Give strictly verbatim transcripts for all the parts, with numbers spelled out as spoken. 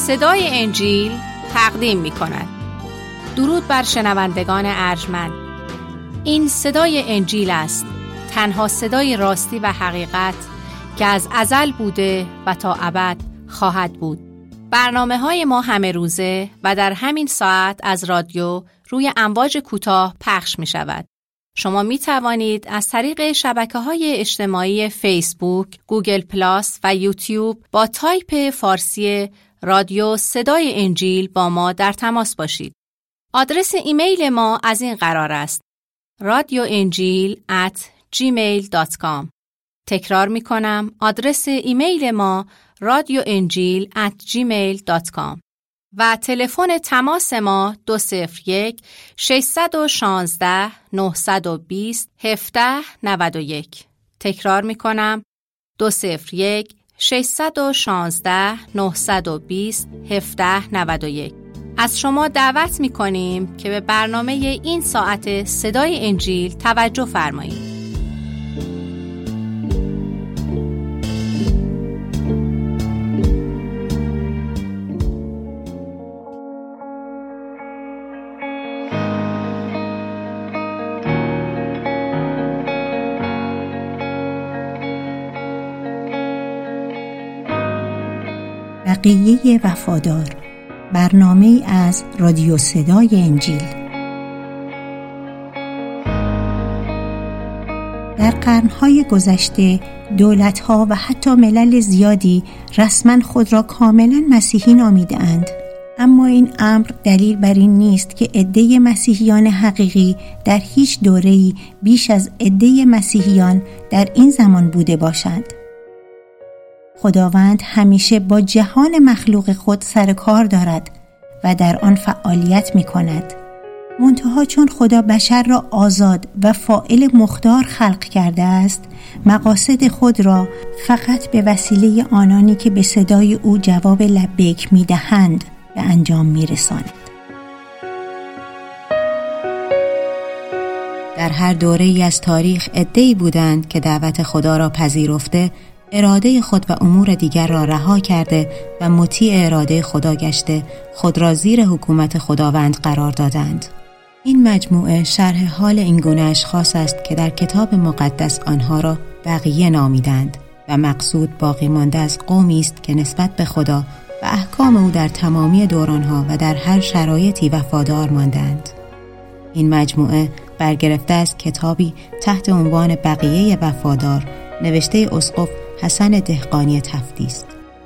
صدای انجیل تقدیم می کند. درود بر شنوندگان ارجمند. این صدای انجیل است، تنها صدای راستی و حقیقت که از ازل بوده و تا ابد خواهد بود. برنامه های ما همه روزه و در همین ساعت از رادیو روی امواج کوتاه پخش می شود. شما می توانید از طریق شبکه های اجتماعی فیسبوک، گوگل پلاس و یوتیوب با تایپ فارسی رادیو صدای انجیل با ما در تماس باشید. آدرس ایمیل ما از این قرار است: رادیو انجیل ات جیمیل دات کام. تکرار می کنم، آدرس ایمیل ما رادیو انجیل ات جیمیل دات کام و تلفن تماس ما دو صفر یک ششصد و شانزده نهصد و بیست هفده نود و یک. تکرار می کنم، دو صفر یک ششصد و شانزده نهصد و بیست هفده نود و یک. از شما دعوت می کنیم که به برنامه این ساعت صدای انجیل توجه فرمایید. بقیه وفادار، برنامه از رادیو صدای انجیل. در قرنهای گذشته دولت‌ها و حتی ملل زیادی رسما خود را کاملا مسیحی نامیده‌اند، اما این امر دلیل بر این نیست که عده مسیحیان حقیقی در هیچ دوره‌ای بیش از عده مسیحیان در این زمان بوده باشند. خداوند همیشه با جهان مخلوق خود سر کار دارد و در آن فعالیت می کند. منتها چون خدا بشر را آزاد و فاعل مختار خلق کرده است، مقاصد خود را فقط به وسیله آنانی که به صدای او جواب لبیک می دهند به انجام می رساند. در هر دوره‌ای از تاریخ عده‌ای بودند که دعوت خدا را پذیرفته، اراده خود و امور دیگر را رها کرده و مطیع اراده خدا گشته خود را زیر حکومت خداوند قرار دادند. این مجموعه شرح حال این گونه اشخاص است که در کتاب مقدس آنها را بقیه نامیدند و مقصود باقی مانده از قومی است که نسبت به خدا و احکام او در تمامی دورانها و در هر شرایطی وفادار ماندند. این مجموعه برگرفته از کتابی تحت عنوان بقیه وفادار نوشته اسقف حسن دهقانی تفتی است.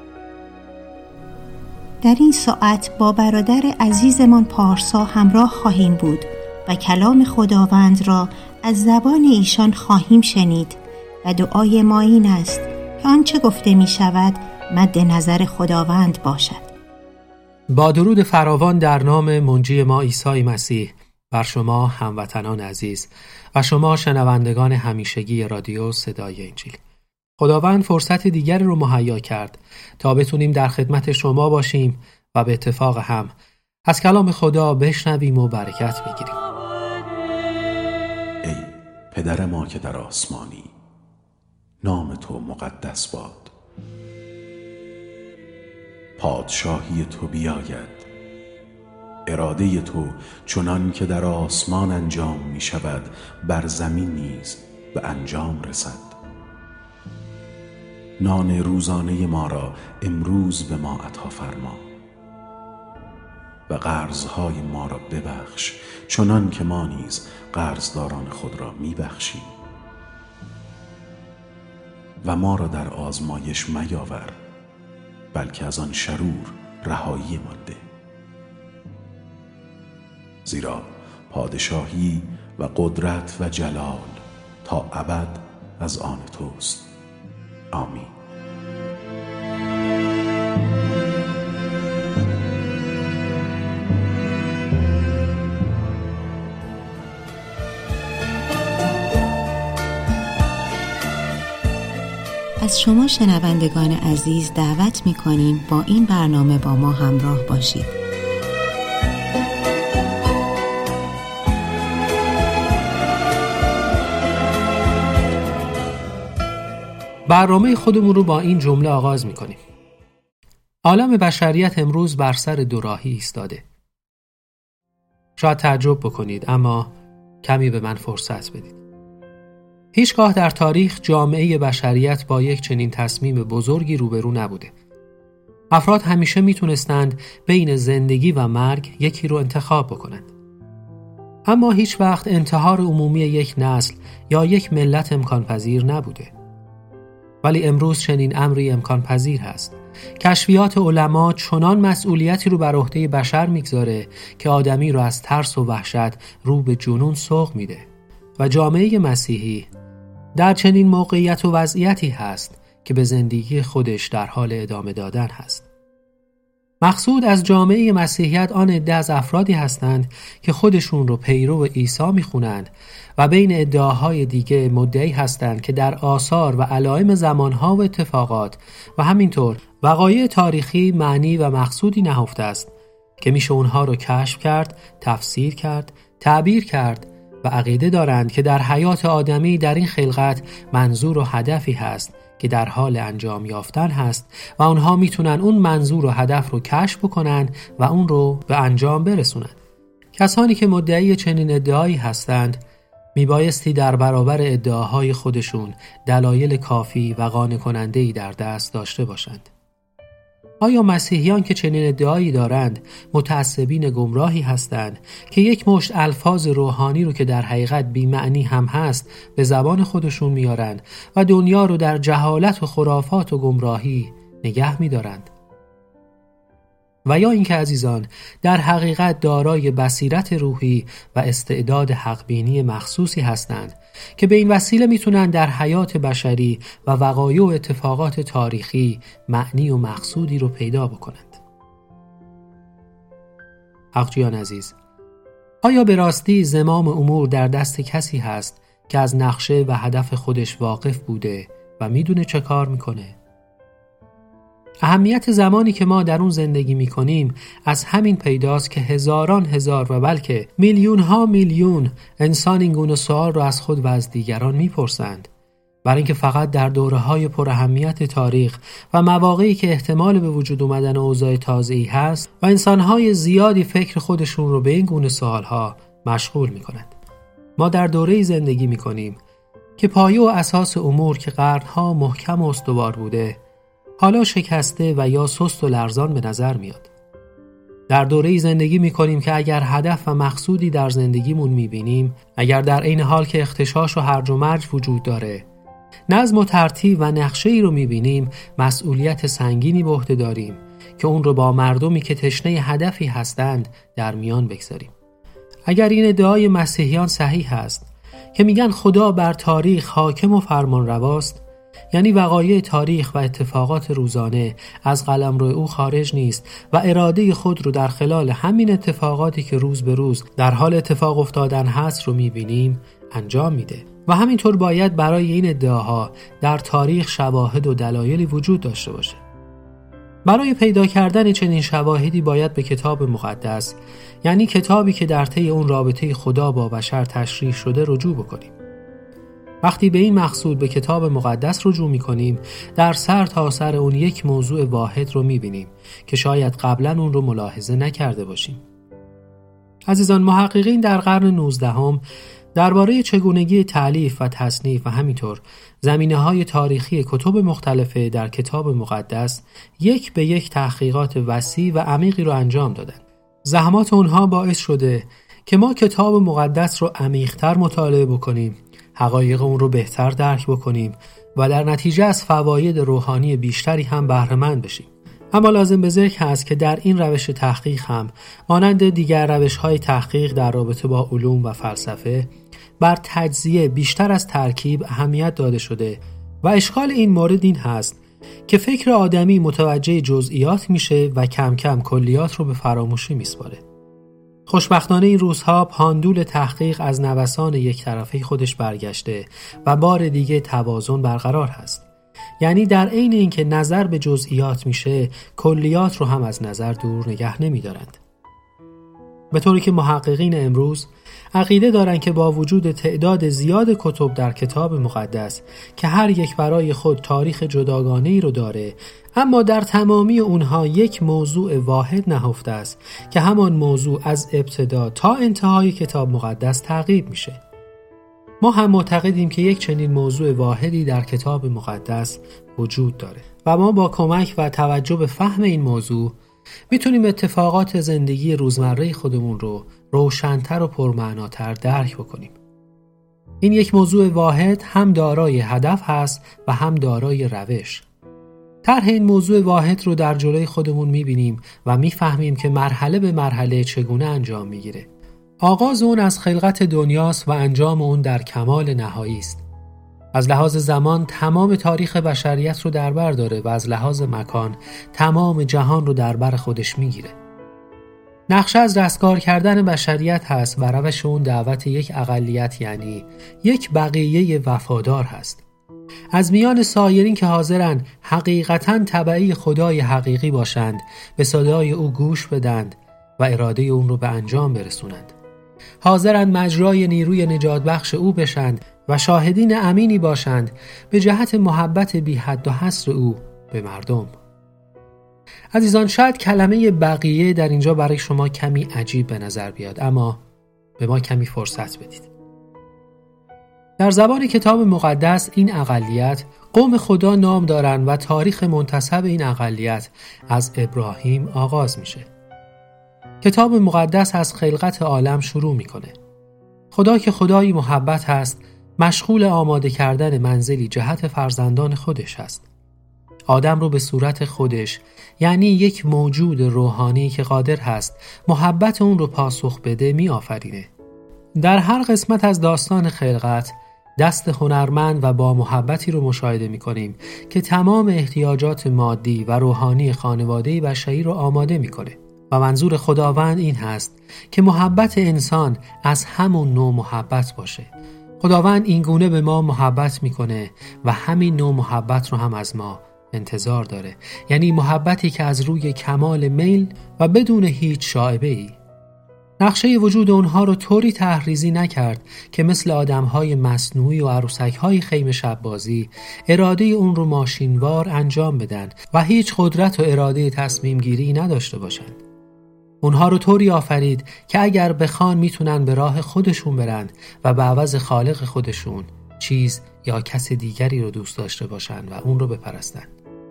در این ساعت با برادر عزیزمان پارسا همراه خواهیم بود و کلام خداوند را از زبان ایشان خواهیم شنید و دعای ما این است که آنچه گفته می شود مد نظر خداوند باشد. با درود فراوان در نام منجی ما عیسی مسیح بر شما هموطنان عزیز و شما شنوندگان همیشگی رادیو صدای انجیل. خداوند فرصت دیگر رو مهیا کرد تا بتونیم در خدمت شما باشیم و به اتفاق هم از کلام خدا بشنویم و برکت بگیریم. ای پدر ما که در آسمانی، نام تو مقدس باد. پادشاهی تو بیاید. اراده تو چنان که در آسمان انجام می شود بر زمین نیز به انجام رسد. نان روزانه ما را امروز به ما عطا فرما و قرضهای ما را ببخش چنان که ما نیز قرضداران خود را می بخشیم و ما را در آزمایش میاور بلکه از آن شرور رهایی ما ده، زیرا پادشاهی و قدرت و جلال تا ابد از آن توست. آمین. از شما شنوندگان عزیز دعوت می‌کنیم با این برنامه با ما همراه باشید. برنامه خودمون رو با این جمله آغاز می‌کنیم: عالم بشریت امروز بر سر دوراهی ایستاده. شاید تعجب بکنید، اما کمی به من فرصت بدید. هیچگاه در تاریخ جامعه بشریت با یک چنین تصمیم بزرگی روبرو نبوده. افراد همیشه میتونستند بین زندگی و مرگ یکی رو انتخاب بکنند. اما هیچ وقت انتحار عمومی یک نسل یا یک ملت امکان پذیر نبوده. ولی امروز چنین امری امکان پذیر هست. کشفیات علما چنان مسئولیتی رو بر عهده بشر میگذاره که آدمی رو از ترس و وحشت رو به جنون سوق میده و جامعه مسیحی در چنین موقعیت و وضعیتی هست که به زندگی خودش در حال ادامه دادن هست. مقصود از جامعه مسیحیت آن عده از افرادی هستند که خودشون رو پیرو عیسی میخونند و بین ادعاهای دیگه مدعی هستند که در آثار و علائم زمانها و اتفاقات و همینطور وقایع تاریخی معنی و مقصودی نهفته است که میشه اونها رو کشف کرد، تفسیر کرد، تعبیر کرد و عقیده دارند که در حیات آدمی در این خلقت منظور و هدفی هست که در حال انجام یافتن هست و اونها میتونن اون منظور و هدف رو کشف بکنن و اون رو به انجام برسونن. کسانی که مدعی چنین ادعایی هستند میبایستی در برابر ادعاهای خودشون دلایل کافی و قانع کننده‌ای در دست داشته باشند. آیا مسیحیان که چنین ادعایی دارند متعصبین گمراهی هستند که یک مشت الفاظ روحانی رو که در حقیقت بی معنی هم هست به زبان خودشون میارن و دنیا رو در جهالت و خرافات و گمراهی نگه میدارند؟ و یا اینکه عزیزان در حقیقت دارای بصیرت روحی و استعداد حقبینی مخصوصی هستند که به این وسیله میتونن در حیات بشری و وقایع و اتفاقات تاریخی معنی و مقصودی رو پیدا بکنند. حقجویان عزیز، آیا به راستی زمام امور در دست کسی هست که از نقشه و هدف خودش واقف بوده و میدونه چه کار میکنه؟ اهمیت زمانی که ما در اون زندگی می کنیم از همین پیداست که هزاران هزار و بلکه میلیون ها میلیون انسان این گونه سوال رو از خود و از دیگران می پرسند، برای اینکه فقط در دوره‌های پر اهمیت تاریخ و مواقعی که احتمال به وجود اومدن اوضاع تازه‌ای هست و انسان‌های زیادی فکر خودشون رو به این گونه سوال‌ها مشغول می کنند. ما در دوره‌ای زندگی می کنیم که پایه و اساس امور که قرن‌ها محکم و استوار بوده حالا شکسته و یا سست و لرزان به نظر میاد. در دوره‌ای زندگی می‌کنیم که اگر هدف و مقصودی در زندگیمون می‌بینیم، اگر در عین حال که اختشاش و هرج و مرج وجود داره، نظم و ترتیب و نقشه‌ای رو می‌بینیم، مسئولیت سنگینی به عهده داریم که اون رو با مردمی که تشنه هدفی هستند در میان بگذاریم. اگر این ادعای مسیحیان صحیح است که میگن خدا بر تاریخ حاکم و فرمانرواست، یعنی وقایع تاریخ و اتفاقات روزانه از قلمرو او خارج نیست و اراده خود رو در خلال همین اتفاقاتی که روز به روز در حال اتفاق افتادن هست رو میبینیم انجام میده و همینطور باید برای این ادعاها در تاریخ شواهد و دلایلی وجود داشته باشه. برای پیدا کردن چنین شواهدی باید به کتاب مقدس، یعنی کتابی که در طی اون رابطه خدا با بشر تشریح شده رجوع بکنیم. وقتی به این مقصود به کتاب مقدس رجوع می‌کنیم، در سر تا سر اون یک موضوع واحد رو می‌بینیم که شاید قبلا اون رو ملاحظه نکرده باشیم. عزیزان، محققین در قرن نوزدهم درباره چگونگی تألیف و تصنیف و همینطور زمینه‌های تاریخی کتب مختلفه در کتاب مقدس یک به یک تحقیقات وسیع و عمیقی رو انجام دادن. زحمات اونها باعث شده که ما کتاب مقدس رو عمیق‌تر مطالعه بکنیم، حقایق اون رو بهتر درک بکنیم و در نتیجه از فواید روحانی بیشتری هم بهره‌مند بشیم. اما لازم به ذکر هست که در این روش تحقیق هم مانند دیگر روش‌های تحقیق در رابطه با علوم و فلسفه بر تجزیه بیشتر از ترکیب اهمیت داده شده و اشکال این مورد این هست که فکر آدمی متوجه جزئیات میشه و کم کم کلیات رو به فراموشی میسپاره. خوشبختانه این روزها پاندول تحقیق از نوسان یک طرفه خودش برگشته و بار دیگه توازن برقرار هست. یعنی در عین اینکه نظر به جزئیات میشه، کلیات رو هم از نظر دور نگه نمیدارند. به طوری که محققین امروز عقیده دارند که با وجود تعداد زیاد کتب در کتاب مقدس که هر یک برای خود تاریخ جداگانه‌ای رو داره، اما در تمامی اونها یک موضوع واحد نهفته است که همان موضوع از ابتدا تا انتهای کتاب مقدس تعقیب میشه. ما هم معتقدیم که یک چنین موضوع واحدی در کتاب مقدس وجود داره و ما با کمک و توجه به فهم این موضوع میتونیم اتفاقات زندگی روزمره خودمون رو روشن‌تر و پرمعناتر درک بکنیم. این یک موضوع واحد هم دارای هدف هست و هم دارای روش. طرح این موضوع واحد رو در جلوی خودمون میبینیم و میفهمیم که مرحله به مرحله چگونه انجام میگیره. آغاز اون از خلقت دنیاست و انجام اون در کمال نهایی است. از لحاظ زمان تمام تاریخ بشریت رو در بر داره و از لحاظ مکان تمام جهان رو در بر خودش میگیره. نقشه از رستگار کردن بشریت هست و روش اون دعوت یک اقلیت، یعنی یک بقیه وفادار هست. از میان سایرین که حاضرن حقیقتاً تبعی خدای حقیقی باشند، به صدای او گوش بدند و اراده اون رو به انجام برسونند. حاضرن مجرای نیروی نجات بخش او بشند و شاهدین امینی باشند به جهت محبت بی حد و حصر او به مردم. عزیزان، شاید کلمه بقیه در اینجا برای شما کمی عجیب به نظر بیاد، اما به ما کمی فرصت بدید. در زبان کتاب مقدس این اقلیت قوم خدا نام دارن و تاریخ منتسب این اقلیت از ابراهیم آغاز میشه. کتاب مقدس از خلقت عالم شروع میکنه. خدا که خدای محبت هست، مشغول آماده کردن منزلی جهت فرزندان خودش هست. آدم رو به صورت خودش، یعنی یک موجود روحانی که قادر هست محبت اون رو پاسخ بده، می آفرینه. در هر قسمت از داستان خلقت دست هنرمند و با محبتی رو مشاهده می کنیم که تمام احتیاجات مادی و روحانی خانواده بشری رو آماده می کنه. و منظور خداوند این هست که محبت انسان از همون نوع محبت باشه. خداوند این گونه به ما محبت میکنه و همین نوع محبت رو هم از ما انتظار داره، یعنی محبتی که از روی کمال میل و بدون هیچ شائبه‌ای. نقشه وجود اونها رو طوری تحریزی نکرد که مثل آدمهای مصنوعی و عروسکهای خیمه شب بازی اراده اون رو ماشینوار انجام بدن و هیچ قدرت و اراده تصمیم گیری نداشته باشند. اونها رو طوری آفرید که اگر بخوان میتونن به راه خودشون برن و به عوض خالق خودشون چیز یا کس دیگری رو دوست داشته باشن و اون رو بپرستن.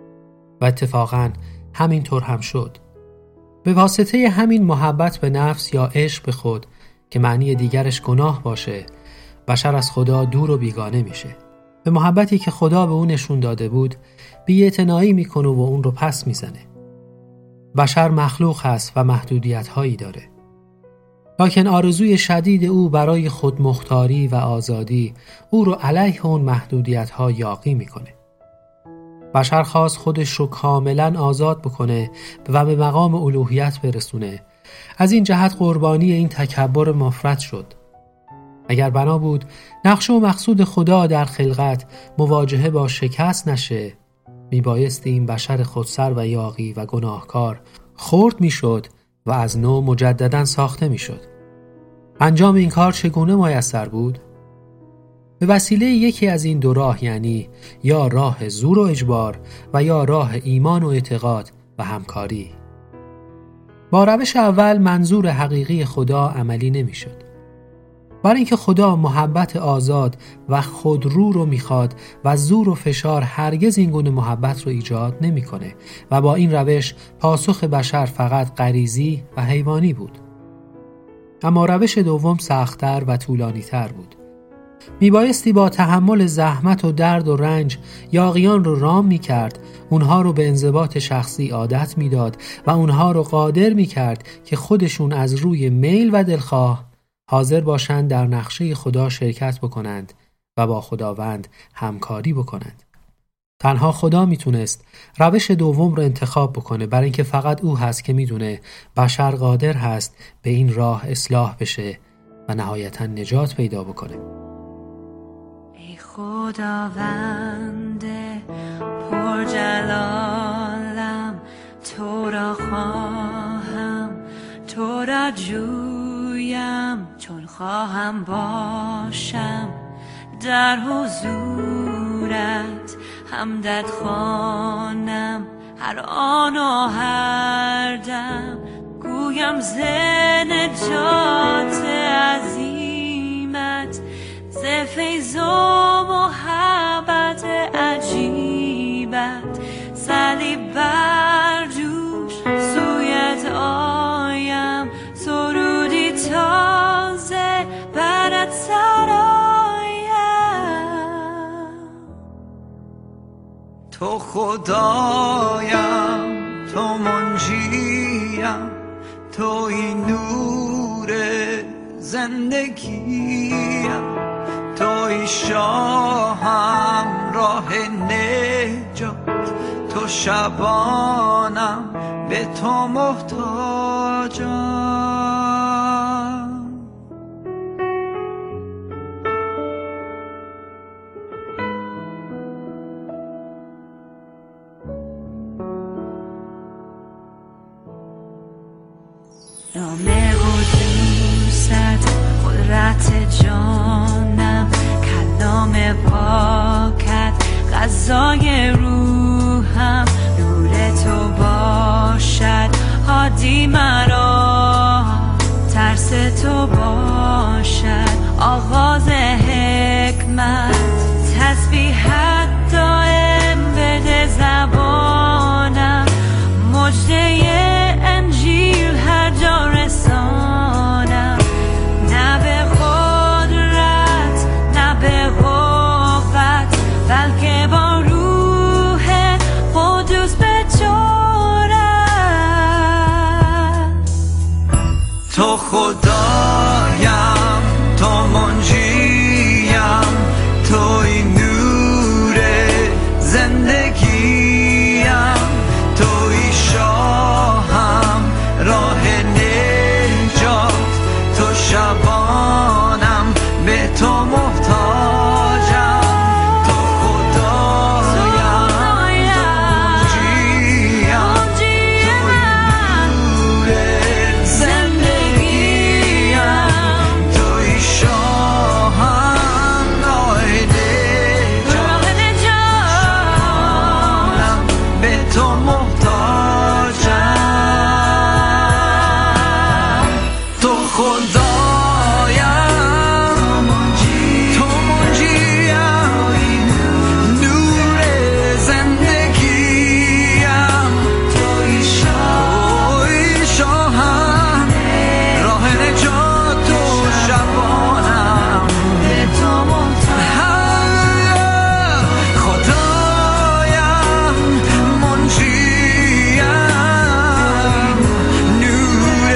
و اتفاقاً همین طور هم شد. به واسطه همین محبت به نفس یا عشق به خود که معنی دیگرش گناه باشه، بشر از خدا دور و بیگانه میشه. به محبتی که خدا به اون نشون داده بود بی‌اعتنایی میکنه و اون رو پس میزنه. بشر مخلوق هست و محدودیت هایی داره. لکن آرزوی شدید او برای خودمختاری و آزادی او رو علیه اون محدودیت ها یاغی میکنه. بشر خواست خودش رو کاملا آزاد بکنه و به مقام الوهیت برسونه. از این جهت قربانی این تکبر مفرط شد. اگر بنا بود نقشه و مقصود خدا در خلقت مواجهه با شکست نشه، میبایستی این بشر خودسر و یاغی و گناهکار خرد میشد و از نو مجددا ساخته میشد. انجام این کار چگونه میسر بود؟ به وسیله یکی از این دو راه، یعنی یا راه زور و اجبار و یا راه ایمان و اعتقاد و همکاری. با روش اول منظور حقیقی خدا عملی نمیشد. برای اینکه خدا محبت آزاد و خودرو رو میخواد و زور و فشار هرگز این گونه محبت رو ایجاد نمیکنه و با این روش پاسخ بشر فقط غریزی و حیوانی بود. اما روش دوم سخت‌تر و طولانی‌تر بود. میبایستی با تحمل زحمت و درد و رنج یاغیان رو رام میکرد، اونها رو به انضباط شخصی عادت میداد و اونها رو قادر میکرد که خودشون از روی میل و دلخواه حاضر باشند در نقشه خدا شرکت بکنند و با خداوند همکاری بکنند. تنها خدا میتونست روش دوم رو انتخاب بکنه، برای اینکه فقط او هست که میدونه بشر قادر هست به این راه اصلاح بشه و نهایتاً نجات پیدا بکنه. ای خداوند پرجلالم، تو را خواهم، تو را جو هم چون خواهم باشم در حضورت، حمدت خوانم هر آن و هر دم، گویم ز نجات عظیمت، ز فیض و محبت عجیبت، صلیب بر دوش سویت آیم، سرودی تازه برات سرایم. تو خدایم، تو منجیم، توی نور زندگیم، توی شاهم راه نجات، تو شبانم به تو محتاجم. نام قدوست قدرت جانم، کلام پاکت غذای روحم، نور تو باشد هادی مرا، ترس تو باشد آغاز حکمت، تسبیحت دائم بده زبانم، مجده انجیل هر جا رسانم، نه به قدرت نه به قوت، بلکه با روح قدوس به جرأت. تو خدایم، تو منجیم، توی نور زندگیم، توی شاهم راه نجات، تو شبانم به تو محتاجم. تو خدایم، تو منجیم، توی نور زندگیم، توی شاهم راه نجات، به تو محتاجم. تو خدایم، تو منجیم، نور زندگیم، توی شاهم راه نجات، و شبانم به تو محتاجم. خدایم، منجیم، نور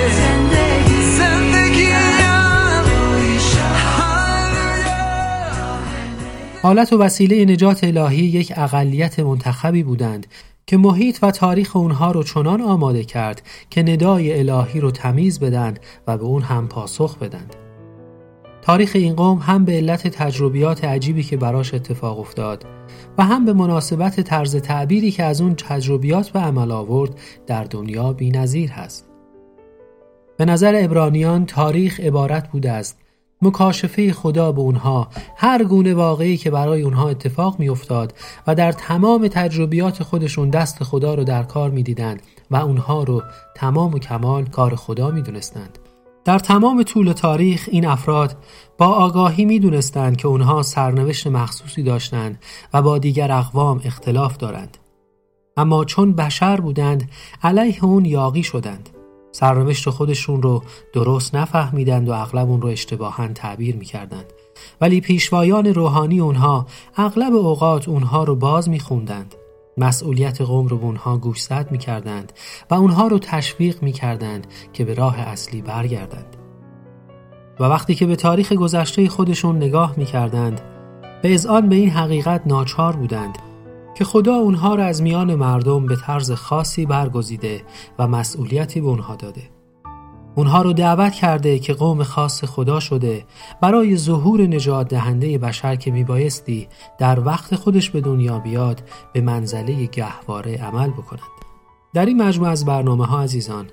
آلت و وسیله نجات الهی یک اقلیت منتخبی بودند که محیط و تاریخ اونها رو چنان آماده کرد که ندای الهی رو تمیز بدند و به اون هم پاسخ بدند. تاریخ این قوم هم به علت تجربیات عجیبی که براش اتفاق افتاد و هم به مناسبت طرز تعبیری که از اون تجربیات به عمل آورد در دنیا بی‌نظیر هست. به نظر عبرانیان تاریخ عبارت بوده است مکاشفه خدا به اونها هر گونه واقعی که برای اونها اتفاق می افتاد و در تمام تجربیات خودشون دست خدا رو در کار می دیدند و اونها رو تمام و کمال کار خدا می دونستند. در تمام طول تاریخ این افراد با آگاهی می دونستند که اونها سرنوشت مخصوصی داشتند و با دیگر اقوام اختلاف دارند. اما چون بشر بودند علیه اون یاغی شدند. سرنوشت خودشون رو درست نفهمیدند و اغلب اون رو اشتباهاً تعبیر می‌کردند. ولی پیشوایان روحانی اونها اغلب اوقات اونها رو باز می‌خوندند. مسئولیت قوم رو به اونها گوشزد می‌کردند و اونها رو تشویق می‌کردند که به راه اصلی برگردند. و وقتی که به تاریخ گذشته خودشون نگاه می‌کردند، به اذعان به این حقیقت ناچار بودند که خدا اونها را از میان مردم به طرز خاصی برگزیده و مسئولیتی به اونها داده. اونها رو دعوت کرده که قوم خاص خدا شده برای ظهور نجات دهنده بشر که میبایستی در وقت خودش به دنیا بیاد به منزله گهواره عمل بکنند. در این مجموعه از برنامه ها عزیزان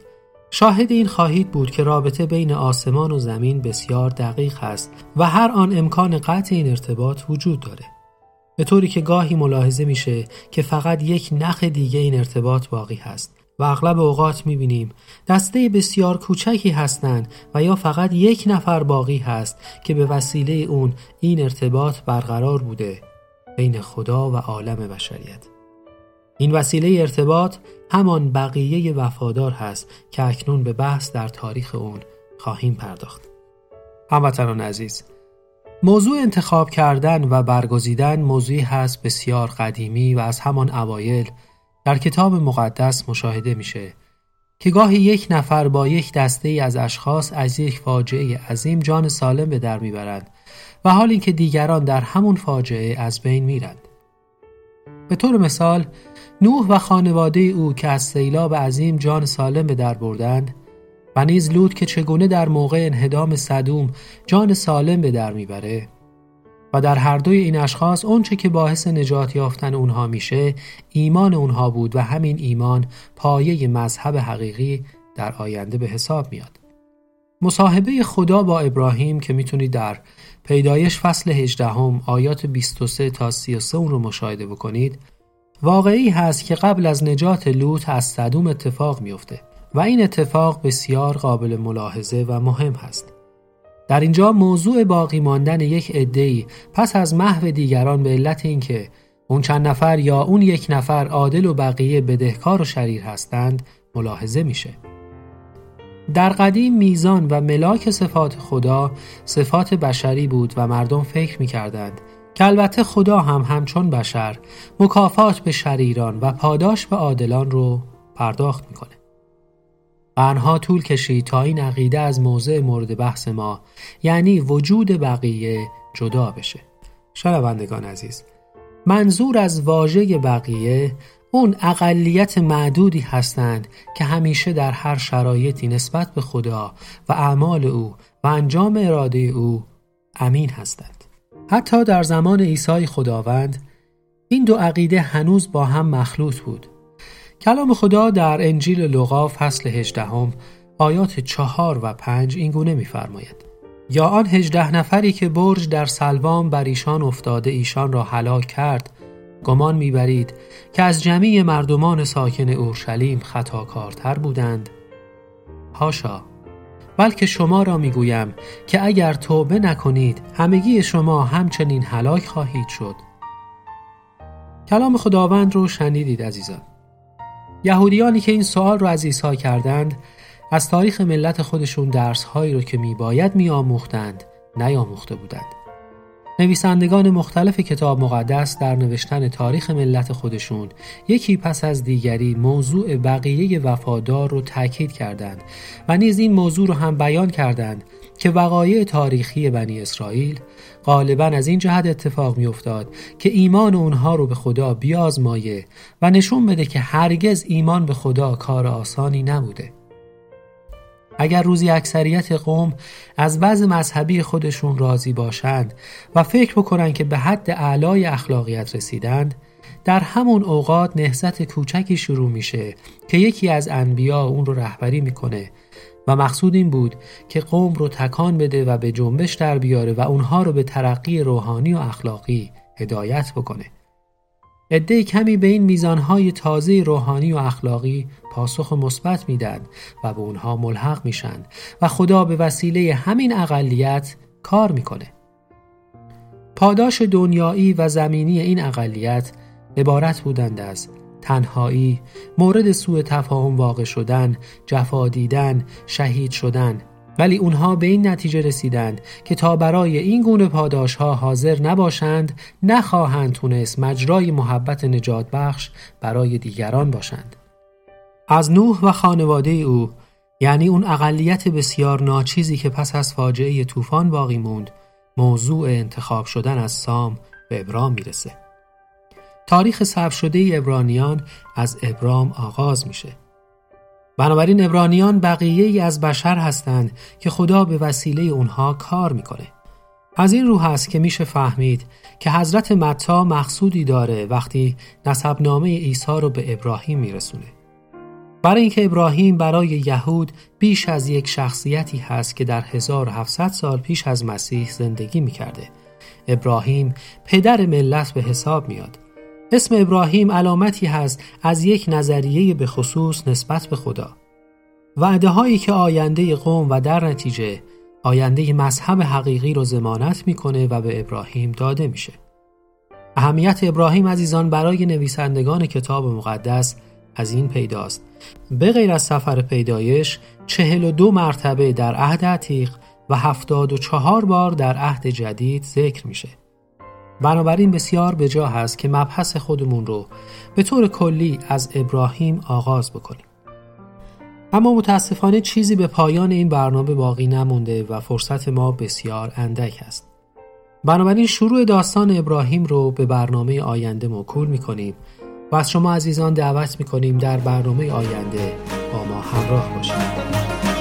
شاهد این خواهید بود که رابطه بین آسمان و زمین بسیار دقیق است و هر آن امکان قطع این ارتباط وجود داره. به طوری که گاهی ملاحظه میشه که فقط یک نخ دیگه این ارتباط باقی هست و اغلب اوقات میبینیم دسته بسیار کوچکی هستند و یا فقط یک نفر باقی هست که به وسیله اون این ارتباط برقرار بوده بین خدا و عالم بشریت. این وسیله ارتباط همان بقیه وفادار هست که اکنون به بحث در تاریخ اون خواهیم پرداخت. هموطنان عزیز، موضوع انتخاب کردن و برگزیدن موضوعی هست بسیار قدیمی و از همان اوایل در کتاب مقدس مشاهده میشه که گاهی یک نفر با یک دسته ای از اشخاص از یک فاجعه عظیم جان سالم به در میبرند و حال اینکه دیگران در همون فاجعه از بین میرند. به طور مثال نوح و خانواده او که از سیلاب عظیم جان سالم به در بردند و نیز لوط که چگونه در موقع انهدام سدوم جان سالم به در میبره و در هر دوی این اشخاص اونچه که باعث نجات یافتن اونها میشه ایمان اونها بود و همین ایمان پایه مذهب حقیقی در آینده به حساب میاد. مصاحبه خدا با ابراهیم که میتونید در پیدایش فصل هجدهم آیات بیست و سه تا سی و سه اون رو مشاهده بکنید، واقعی هست که قبل از نجات لوط از سدوم اتفاق میفته و این اتفاق بسیار قابل ملاحظه و مهم هست. در اینجا موضوع باقی ماندن یک عده‌ای پس از محو دیگران به علت اینکه اون چند نفر یا اون یک نفر عادل و بقیه بدهکار و شریر هستند ملاحظه میشه. در قدیم میزان و ملاک صفات خدا صفات بشری بود و مردم فکر میکردند که البته خدا هم همچون بشر مکافات به شریران و پاداش به عادلان رو پرداخت میکنه. قرنها طول کشید تا این عقیده از موضوع مورد بحث ما یعنی وجود بقیه جدا بشه. شنوندگان عزیز، منظور از واژه بقیه اون اقلیت معدودی هستند که همیشه در هر شرایطی نسبت به خدا و اعمال او و انجام اراده او امین هستند. حتی در زمان عیسی خداوند این دو عقیده هنوز با هم مخلوط بود. کلام خدا در انجیل لوقا فصل هجدهم آیات چهار و پنج این گونه می‌فرماید: یا آن هجده نفری که برج در سلوام بر ایشان افتاده ایشان را هلاک کرد، گمان می‌برید که از جمیع مردمان ساکن اورشلیم خطاکارتر بودند؟ حاشا، بلکه شما را می‌گویم که اگر توبه نکنید همگی شما همچنین هلاک خواهید شد. کلام خداوند رو شنیدید عزیزان. یهودیانی که این سوال رو از عیسی کردند از تاریخ ملت خودشون درس‌هایی رو که میباید میآموختند نیاموخته بودند. نویسندگان مختلف کتاب مقدس در نوشتن تاریخ ملت خودشون یکی پس از دیگری موضوع بقیه وفادار رو تاکید کردند و نیز این موضوع رو هم بیان کردند که وقایع تاریخی بنی اسرائیل غالباً از این جهت اتفاق می افتاد که ایمان اونها رو به خدا بیازمایه و نشون بده که هرگز ایمان به خدا کار آسانی نبوده. اگر روزی اکثریت قوم از وضع مذهبی خودشون راضی باشند و فکر بکنن که به حد اعلای اخلاقیت رسیدند، در همون اوقات نهضت کوچکی شروع میشه که یکی از انبیا اون رو رهبری میکنه و مقصود این بود که قوم رو تکان بده و به جنبش در بیاره و اونها رو به ترقی روحانی و اخلاقی هدایت بکنه. عده کمی به این میزانهای تازه روحانی و اخلاقی پاسخ مثبت میدن و به اونها ملحق میشن و خدا به وسیله همین اقلیت کار میکنه. پاداش دنیایی و زمینی این اقلیت عبارت بودند از تنهایی، مورد سوء تفاهم واقع شدن، جفا دیدن، شهید شدن، ولی اونها به این نتیجه رسیدند که تا برای این گونه پاداش‌ها حاضر نباشند، نخواهند تونست مجرای محبت نجات بخش برای دیگران باشند. از نوح و خانواده او، یعنی اون اقلیت بسیار ناچیزی که پس از فاجعه طوفان باقی موند، موضوع انتخاب شدن از سام به ابرام میرسه. تاریخ ثبت شده عبرانیان از ابرام آغاز میشه. بنابراین عبرانیان بقیه‌ای از بشر هستند که خدا به وسیله اونها کار میکنه. از این رو هست که میشه فهمید که حضرت متی مقصودی داره وقتی نسبنامه عیسی رو به ابراهیم میرسونه. برای اینکه ابراهیم برای یهود بیش از یک شخصیتی هست که در هزار و هفتصد سال پیش از مسیح زندگی می‌کرده. ابراهیم پدر ملت به حساب میاد. اسم ابراهیم علامتی هست از یک نظریه به خصوص نسبت به خدا. وعده هایی که آینده قوم و در نتیجه آینده مذهب حقیقی رو ضمانت میکنه و به ابراهیم داده میشه. اهمیت ابراهیم عزیزان برای نویسندگان کتاب مقدس از این پیداست: به غیر از سفر پیدایش، چهل و دو مرتبه در عهد عتیق و هفتاد و چهار بار در عهد جدید ذکر میشه. بنابراین بسیار بجا هست که مبحث خودمون رو به طور کلی از ابراهیم آغاز بکنیم. اما متاسفانه چیزی به پایان این برنامه باقی نمونده و فرصت ما بسیار اندک است. بنابراین شروع داستان ابراهیم رو به برنامه آینده موکول می‌کنیم و از شما عزیزان دعوت می‌کنیم در برنامه آینده با ما همراه باشید.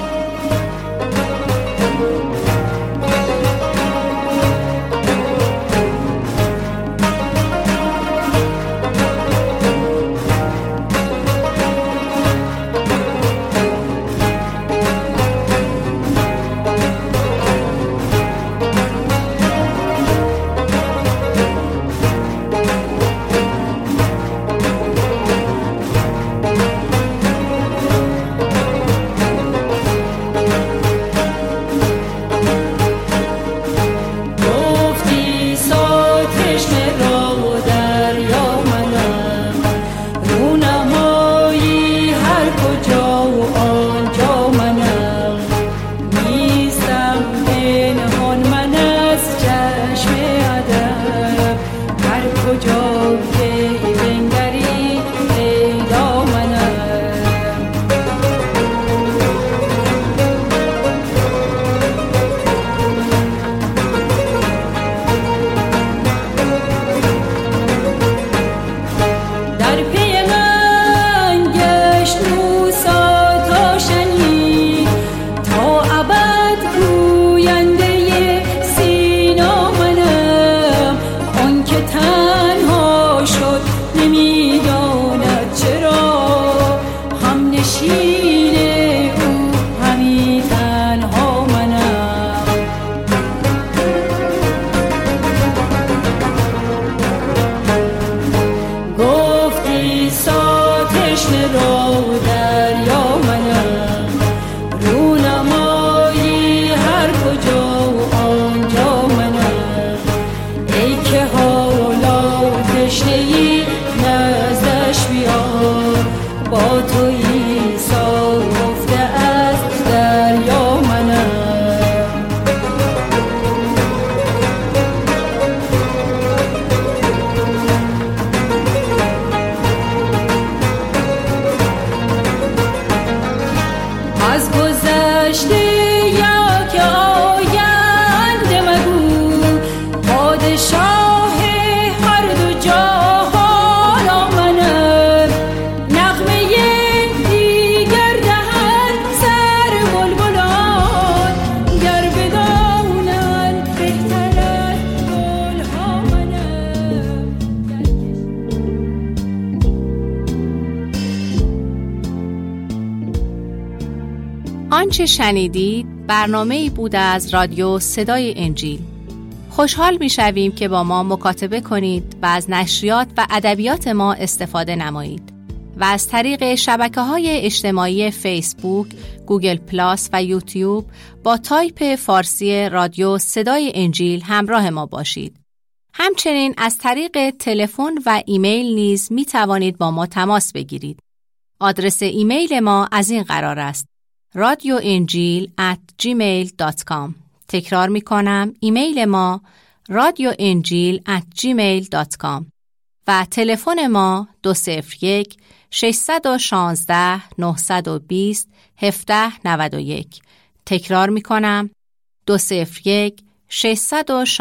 آنچه شنیدید برنامه‌ای بود از رادیو صدای انجیل. خوشحال می‌شویم که با ما مکاتبه کنید و از نشریات و ادبیات ما استفاده نمایید و از طریق شبکه‌های اجتماعی فیسبوک، گوگل پلاس و یوتیوب با تایپ فارسی رادیو صدای انجیل همراه ما باشید. همچنین از طریق تلفن و ایمیل نیز می‌توانید با ما تماس بگیرید. آدرس ایمیل ما از این قرار است: رادیو انجیل ات جیمیل دات کام. تکرار می کنم، ایمیل ما رادیو انجیل ات جیمیل دات کام و تلفن ما دو صفر یک شش یک شش نه دو صفر هفت نه یک. تکرار می کنم، دو صفر یک شش یک شش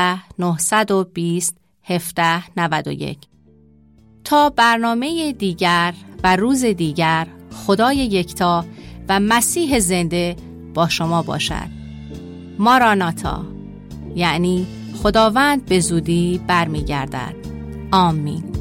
نه دو صفر هفت نه یک. تا برنامه دیگر و روز دیگر، خدای یکتا و مسیح زنده با شما باشد. ماراناتا، یعنی خداوند به زودی برمیگردد. آمین.